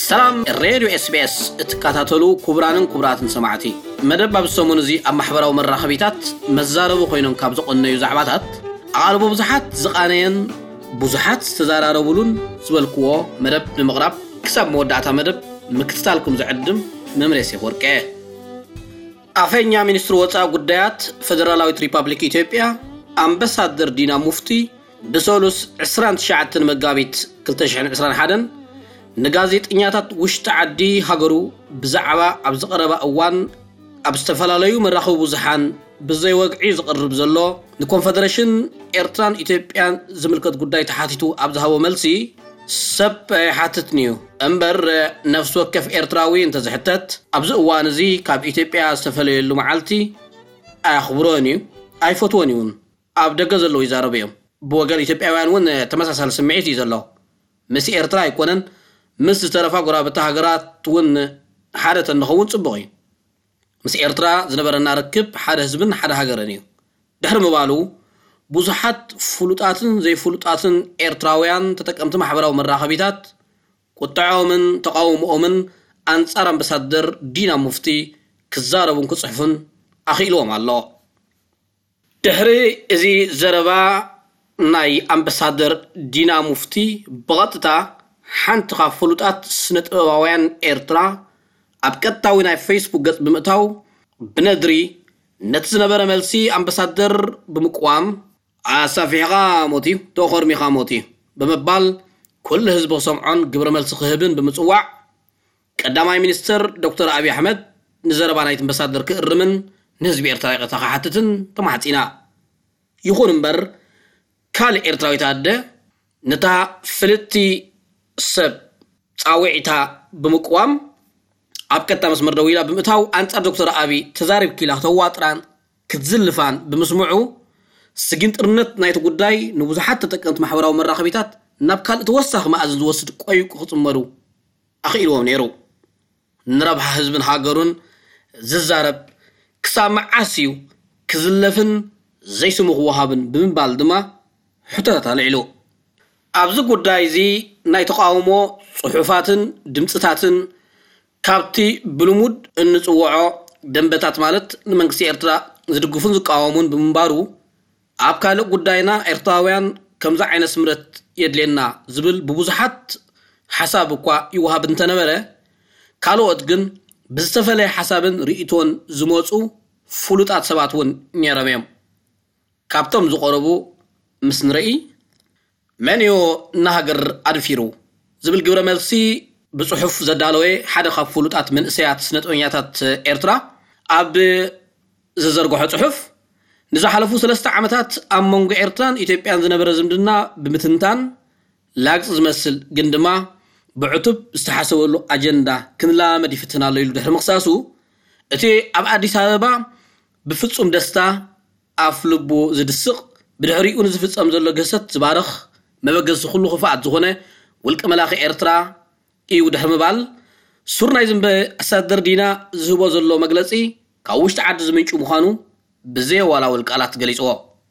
سلام الراديو اس بي اس اتكاتاتلو كبرانن كبراتن سمعتي مدب بابسومون زي اب محبراو مراخبيتات مزاربو خوينون كاب زقنيو زعباتات عقلبو بزحات زقانين بزحات تزاراربولون زبلكو مدب بمقرب كسب مودعتا مدب مكتتالكم زعدم ممريسي ورقه افنيا مينستر وصا غدايات فدرالاويت ريبابليك ايثيوبيا امباسادر دينا مفتي بسولوس 29 مغابيت 2021 نغازيت انياتات وشت عدي هاغرو بزعبا ابز قربا اوان ابستفلاليو مراخو بزحان بزي وقعي زقرب زلو الكونفدريشن ايرتران ايثيوبيان زملكت غداي تحاتيتو ابزهاو ملسي سب حاتتنيو امبر نفس وكف ايرتراوي انت زحتت ابز اوان زي كاب ايثيوبيا استفليلو معالتي اخبروني اي فوتونيون اب دغزلو يزاربيو بوغل ايثيوبياوان ون تمساسل سمعيتي زلو مسي ايرترا يكونن مس ترفا غرابته هاغرات ون حارته نخون صبغي مس ايرترا زنبرنا ركب حدا حزبن حدا هاغرنيو دحر مبالو بوزحات فلوطاتن زي فلوطاتن ايرتراويان تتقمت محبراو مراخبيتات قطعومن تقاومومن انصار امباسادر دينا مفتي كزاربون كصحفن اخيلوم الله دحري ازي زربا ناي امباسادر دينا مفتي بغطتا حنت خفلوطات سنطواوያን ኤርትራ አብቀጣው ናይ ፌስቡክ ገጽ በመታው በነድሪ ነትዝነበረ መልሲ አምባሳደር በመቋም አሳፊኻ ሞቲ ተኸርሚኻ ሞቲ በመባል ኩል ህዝብ ሰምዖን ግብረ መልሲ ክህብን በመጽዋዕ ቀዳማይ ሚኒስትር ዶክተር አብይ አህመድ ንዘረባ ናይ አምባሳደር ክእርምን ንህዝብ ኤርትራ ይቀታሓትትን ተማሕጺና ይኹን እምበር ካል ኤርትራዊት አደ ነታ ፍልቲ سب صاوعتا بمقوام ابكتا مسمر دويلا بمتاو انصار دكتور ابي تزارب كيلا تواتران كتزلفان بمسمعو سجنترنت نايت غداي نبوزحات تتقنت محوراو مراخبيتات نابكال توسخ ماازن وسد قويق خصمرو اخيلو نيرو نربح حزبن هاغرون ززارب كسامع عاسيو كزلفن زي سمو وهابن بمبال دما حتات عليلو ابز غداي زي ናይ ተቃውሞ ጽሑፋትን ድምጽታትን ካብቲ ብሉሙድ እንጽውዖ ደንበታት ማለት ንመንግስቲ ኤርትራ ዝድግፉን ዝቃወሙን ብምባሩ ኣብ ካልእ ጉዳይና ኤርትራውያን ከምዛ ዓይነት ስምረት የድለና ዝብል ብብዙሓት ሓሳብ እኳ ይወሃብ እንተነበረ ካልኦት ግን ብዝተፈለየ ሓሳብን ርእቶን ዝመጹ ፍሉጣት ሰባት ውን ነይሮም እዮም ካብቶም ዝቀረቡ ምስ ንርኢ منيو نهجر أدفيرو زبل جبر ملسي بصحف زدالوي حدا خفولوتات من سيات سنة أنياتات إيرترا أب زرقو حد صحف نزا حلفو 3 عامتات أمونغ إيرتران إيتيبيان زنبر زمدنا بمتنتان لاقص زمسل جندما بعتب استحسوا له أجندة كنلا مدي فتنا له يلو دحر مقصاصو اتي أب أديس هذا بفتصم دستا أفلبو زد السق بدحريقو نزفتصم زلو قصت زبارخ مبغز كله خفاعت زغونه ولك ملاخي إيرترا إيو دحر مبال سورناي زنب أسادر دينا زهبو زلو مغلصي كاوشت عد زمنچو مخانو بزي ولا والقالات غليصو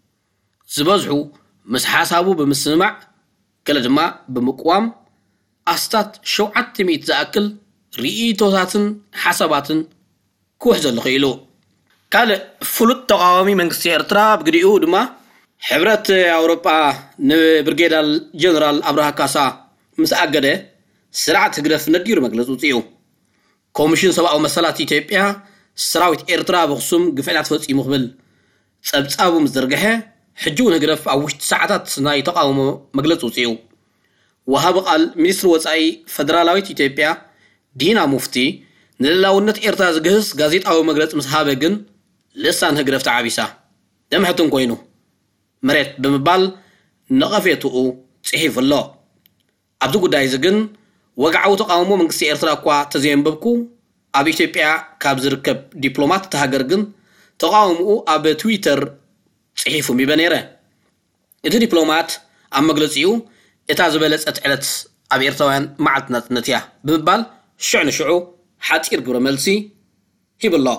زبزحو مس حسابو بمسمع كلا دما بمقوام استات شوعت ميت زاكل ريتوتاتن حساباتن كوح زلو خيلو قال فلوت تقاومي منغسي إيرترا بغديو دما حبرت أوروبا نبرجيدال جنرال أبراها كاسا مساعدة سرعة غرف ندير مجلسو تيو كوميشن سبعة مسألة إثيوبيا سراويت إيرترا بخصوم قفلات فوتي مقبل سبسابو مزرقها حجون غرف أوش ساعات ناي تقاوم مجلسو تيو وهاب قال مينستر وصاي فدرالاويت إثيوبيا دينا مفتي نلاونت إيرترا زغس غازيت أو مجلس مسحابه جن لسان هغرف تعابيسا دمحتون كوينو مريت بمبال نقفيتو صحيف الله عبدو قداي زغن وقعو تقاومو منغسي إيرترا كوا تزينببكو اب إثيوبيا كاب زركب دبلومات تهاجرغن تقاومو اب تويتر صحيفو ميبنيره ادي دبلومات ام مغلصيو اتا زبلصت علت اب إيرتراوያን معتنت نتيا بمبال شعن شعو حاتير غبر ملسي هي بالله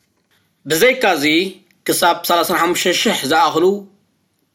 بزي كازي كساب 35 شح زاخلو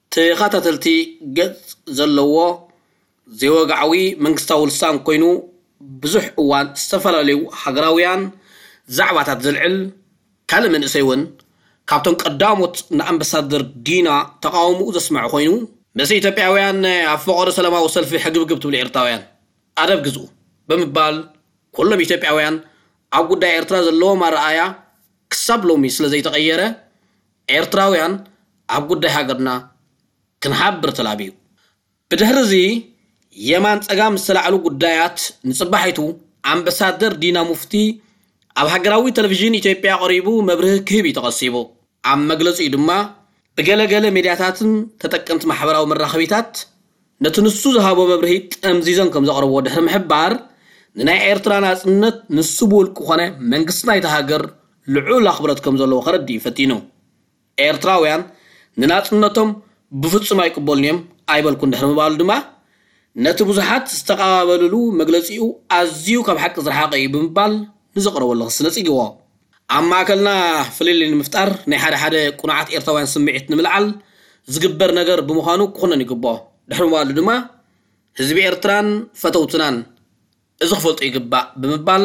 تخاتتلتي قد زلوا زي وقعوي منقستاو لسان كوينو ብዙሕ እዋን ዝተፈላለዩ ሃገራውያን ዛዕባታት ዝልዕል ካልእ መንእሰይ እውን ካብቶም ቀዳሞት ንኣምባሳደር ዲና ተቃውምኡ ዘስምዑ ኮይኑ ምስ ኢትዮጵያውያን ኣብ ፍቅሪ ሰላማዊ ሰልፊ ሕግብግብ ትብሉ ኤርትራውያን ኣደብ ግዝኡ ብምባል ኩሎም ኢትዮጵያውያን ኣብ ጉዳይ ኤርትራ ዘለዎም ኣረኣእያ ክሳብ ሎሚ ስለ ዘይተቀየረ ኤርትራውያን ኣብ ጉዳይ ሃገርና ክንሓብር ተላብዩ ብድሕሪ እዚ የማን ፀጋም ዝተላዕሉ ጉዳያት ንፅባሒቱ ኣምባሳደር ዲና ሙፍቲ ኣብ ሃገራዊ ቴሌቪዥን ኢትዮጵያ ቀሪቡ መብርህ ክህብ ተቐሲቡ ኣብ መግለጺኡ ድማ ብገለገለ ሚድያታትን ተጠቀምቲ ማሕበራዊ መራኸቢታት ነቲ ንሱ ዝሃቦ መብርሂ ጠምዚዞም ከም ዘቕርቦ ድሕሪ ምሕባር ንናይ ኤርትራ ናጽነት ንሱ ብውልቁ ኮነ መንግስቲ ናይቲ ሃገር ልዑል ኣኽብሮት ከም ዘለዎ ከረዲኡ ፈቲኑ ኤርትራውያን ንናጽነቶም ብፍጹም ኣይቅበሉን እዮም ኣይበልኩን ድሕሪ ምባሉ ድማ ነቲ ብዙሓት ዝተቀባበልሉ መግለጺኡ ኣዝዩ ካብ ሓቂ ዝረሓቐ እዩ ብምባል ንዘቕረበሉ ክስ ነጽጊዎ ኣብ ማእከልና ፍልል ንምፍጣር ናይ ሓደ ቁኑዓት ኤርትራውያን ስምዒት ንምልዓል ዝግበር ነገር ብምዃኑ ክኾነን ይግብኦ ድሕሪ ምባሉ ድማ ህዝቢ ኤርትራን ፈተውትናን እዚ ክፈልጡ ይግባእ ብምባል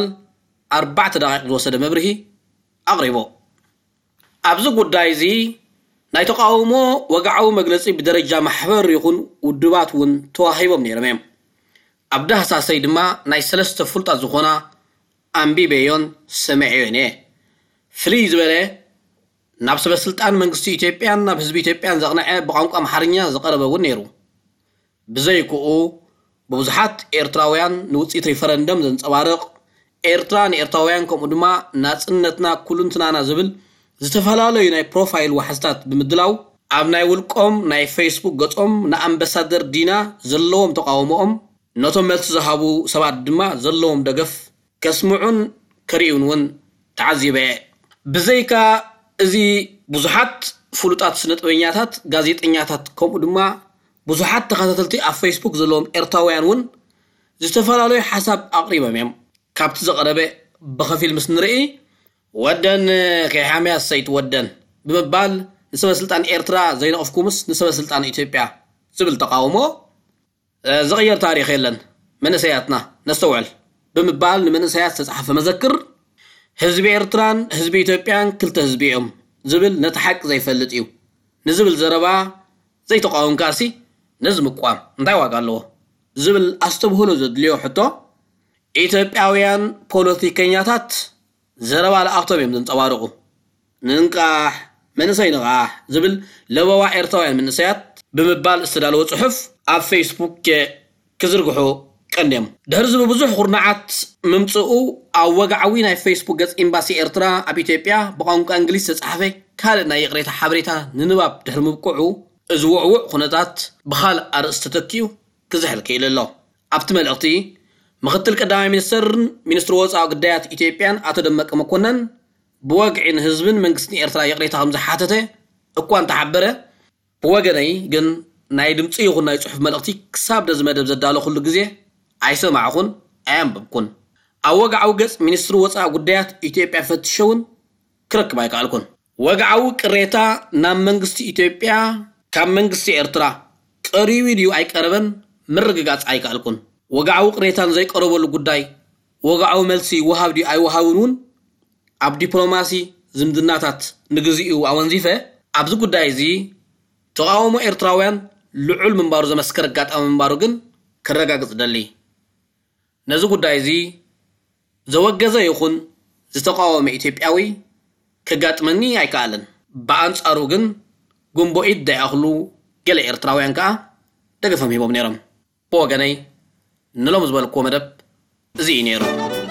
4 ደቂቕ ዝወሰደ መብርሂ ኣቕሪቦ ኣብዚ ጉዳይ እዚ ናይ ተቃውሞ ወግዓዊ መግለጺ ብደረጃ ማሕበር ይኹን ውድባት እውን ተዋሂቦም ነይሮም እዮም ኣብ ዳህሳሰይ ድማ ናይ 3 ፍልጣት ዝኾና ኣንቢበዮን ሰምዐዮን እየ ፍልይ ዝበለ ናብ ሰበስልጣን መንግስቲ ኢትዮጵያን ናብ ህዝቢ ኢትዮጵያን ዘቕንዐ ብቋንቋ ኣምሓርኛ ዝቐረበ እውን ነይሩ ብዘይክኡ ብብዙሓት ኤርትራውያን ንውፅኢት ሪፈረንደም ዘንጸባርቕ ኤርትራ ንኤርትራውያን ከምኡ ድማ ናጽነትና ኩልንትናና ዝብል ዝተፈላለዩ ናይ ፕሮፋይል ዋሕስታት ብምድላው ኣብ ናይ ውልቆም ናይ ፌስቡክ ገጾም ንኣምባሳደር ዲና ዘለዎም ተቃውሞኦም ነቶም መልሲ ዝሃቡ ሰባት ድማ ዘለዎም ደገፍ ከስምዑን ከሪኡን እውን ተዓዚበ ብዘይካ እዚ ብዙሓት ፍሉጣት ስነጥበኛታት ጋዜጠኛታት ከምኡ ድማ ብዙሓት ተኸታተልቲ ኣብ ፌስቡክ ዘለዎም ኤርትራውያን እውን ዝተፈላለዩ ሓሳብ ኣቕሪቦም እዮም ካብቲ ዘቐረበ ብኸፊል ምስ ንርኢ ወደን ከይሓምያ ሰይትወደን ብምባል ንሰበስልጣን ኤርትራ ዘይነቕፍኩምስ ንሰበስልጣን ኢትዮጵያ ዝብል ተቃውሞ ዝቕየር ታሪኽ የለን መንእሰያትና ነስተውዕል ብምባል ንመንእሰያት ዝተጻሕፈ መዘክር ህዝቢ ኤርትራን ህዝቢ ኢትዮጵያን ክልተ ህዝቢ እዮም ዝብል ነቲ ሓቂ ዘይፈልጥ እዩ ንዝብል ዘረባ ዘይተቃወም ካርሲ ነዚ ምቋም እንታይ ዋጋ ኣለዎ ዝብል ኣስተብህሎ ዘድልዮ ሕቶ ኢትዮጵያውያን ፖለቲከኛታት ዘረባ ለኣኽቶም እዮም ዘንጸባርቑ ንንቃሕ መንእሰይ ንቓሕ ዝብል ለበዋ ኤርትራውያን መንእሰያት ብምባል ዝተዳለወ ጽሑፍ ኣብ ፌስቡክ ክዝርግሑ ቀንዲዮም ድሕሪ እዚ ብብዙሕ ኩርናዓት ምምጽኡ ኣብ ወግዓዊ ናይ ፌስቡክ ገጽ ኤምባሲ ኤርትራ ኣብ ኢትዮጵያ ብቋንቋ እንግሊዝ ዝተጻሕፈ ካልእ ናይ ይቕሬታ ሓበሬታ ንንባብ ድሕሪ ምብቅዑ እዚ ውዕውዕ ኩነታት ብኻልእ ኣርእስቲ ተተኪኡ ክዝሕል ክኢሉ ኣሎ ኣብቲ መልእኽቲ ምክትል ቀዳማይ ሚኒስትርን ሚኒስትር ወፃኢ ጉዳያት ኢትዮጵያን ኣቶ ደመቀ መኮነን ብወግዒ ንህዝብን መንግስትን ኤርትራ ይቕሬታ ከም ዝሓተተ እኳ እንተሓበረ ብወገነይ ግን ናይ ድምፂ ይኹን ናይ ጽሑፍ መልእኽቲ ክሳብ ደዚ መደብ ዘዳሎ ኩሉ ግዜ ኣይሰማዕኹን ኣየንብብኩን ኣብ ወግዓዊ ገጽ ሚኒስትር ወፃኢ ጉዳያት ኢትዮጵያ ፈትሸውን ክረክብ ኣይከኣልኩን ወግዓዊ ቅሬታ ናብ መንግስቲ ኢትዮጵያ ካብ መንግስቲ ኤርትራ ቀሪቡ ድዩ ኣይቀረበን ምርግጋጽ ኣይከኣልኩን ወግዓዊ ቅሬታን ዘይቀረበሉ ጉዳይ ወግዓዊ መልሲ ወሃብ ድዩ ኣይወሃብን እውን ኣብ ዲፕሎማሲ ዝምድናታት ንግዚኡ ኣወንዚፈ ኣብዚ ጉዳይ እዚ ተቃውሞ ኤርትራውያን ልዑል ምንባሩ ዘመስከረ ኣጋጣሚ ምንባሩ ግን ክረጋግጽ ደሊ ነዚ ጉዳይ እዚ ዘወገዘ ይኹን ዝተቃወመ ኢትዮጵያዊ ከጋጥመኒ ኣይከኣልን ብኣንጻሩ ግን ጉንቦኢት ደይኣኽሉ ገለ ኤርትራውያን ከዓ ደገፈም ሂቦም ነይሮም ብወገነይ ንሎም ዝበልክዎ መደብ እዚ እዩ ነይሩ